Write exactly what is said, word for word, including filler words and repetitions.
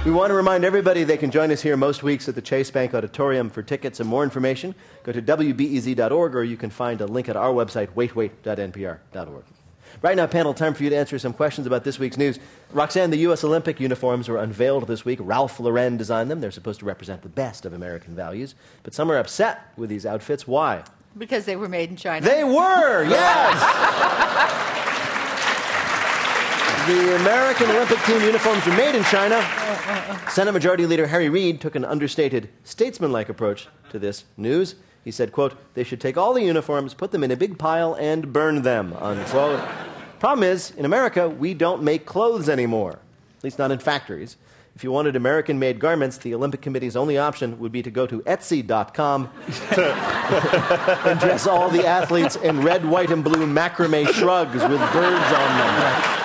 We want to remind everybody they can join us here most weeks at the Chase Bank Auditorium. For tickets and more information, go to W B E Z dot org, or you can find a link at our website, wait wait dot N P R dot org. Right now, panel, time for you to answer some questions about this week's news. Roxanne, the U S Olympic uniforms were unveiled this week. Ralph Lauren designed them. They're supposed to represent the best of American values. But some are upset with these outfits. Why? Because they were made in China. They were, yes! The American Olympic team uniforms were made in China. Senate Majority Leader Harry Reid took an understated, statesman-like approach to this news. He said, quote, they should take all the uniforms, put them in a big pile, and burn them, unquote. Problem is, in America, we don't make clothes anymore, at least not in factories. If you wanted American-made garments, the Olympic Committee's only option would be to go to Etsy dot com and dress all the athletes in red, white, and blue macrame shrugs with birds on them.